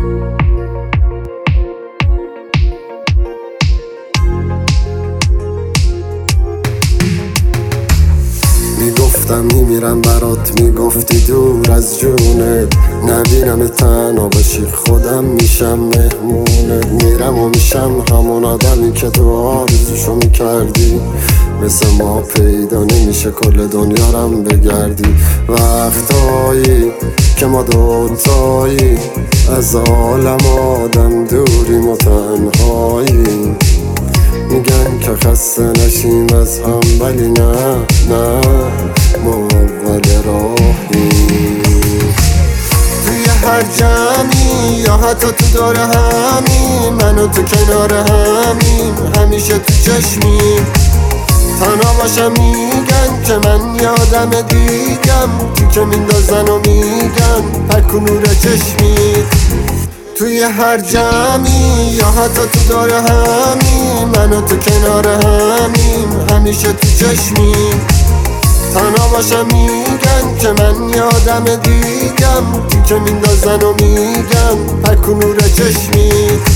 میگفتم میمیرم برات، میگفتی دور از جونت نبینم تنها باشی، خودم میشم مهمونت. میرم و میشم همون آدمی که تو آرزوشو میکردی. مثل ما پیدا نمیشه کل دنیارم بگردی. وقتایی که ما دوتایی از عالم آدم دوریم و تنهایی. میگن که خسته نشیم از هم، ولی نه نه، ما اول راهی. توی هر جمعی یا حتی تو دور همی، من و تو کنار همیم، همیشه تو چشمی. تنها باشم میگن که من یادم دیگم، تیکه میندازن و میگن پک و نور چشمی. توی هر جمعی یا حتی تو دور همی، من و تو کنار همیم، همیشه تو چشمی. تنها باشم میگن که من یادم دیگم، تیکه میندازن و میگن پک و نور چشمی.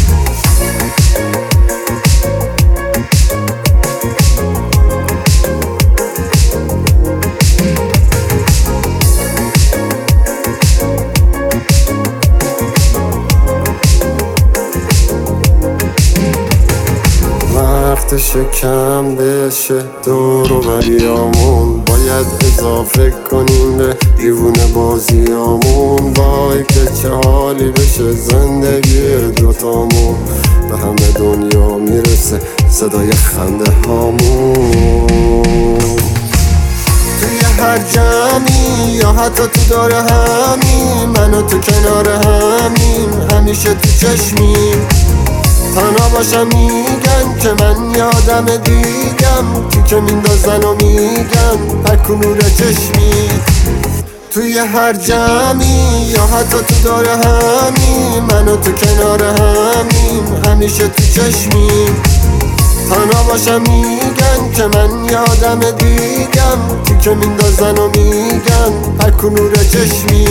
وقتشه کم بشه دور و بریامون، باید اضافه کنیم به دیوونه بازیامون. وای که چه حالی بشه زندگی دوتامون، به همه دنیا میرسه صدای خنده هامون. توی هر جمعی یا حتی تو دور همیم، من و تو کنار همیم، همیشه تو چشمی. تنها باشم میگن که من یادم دیگم، تیکه میندازن و میگن پک و نور چشمی. توی هر جمعی یا حتی تو دور همیم، من و تو کنار همیم، همیشه تو چشمی. تنها باشم میگن که من یادم دیگم، تیکه میندازن و میگن پک و نور چشمی.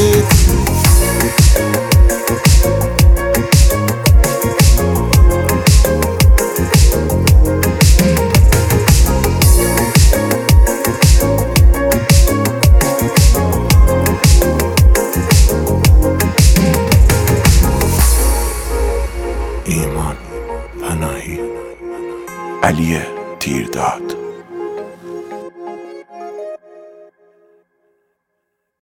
ایمان پناهی، علی تیرداد.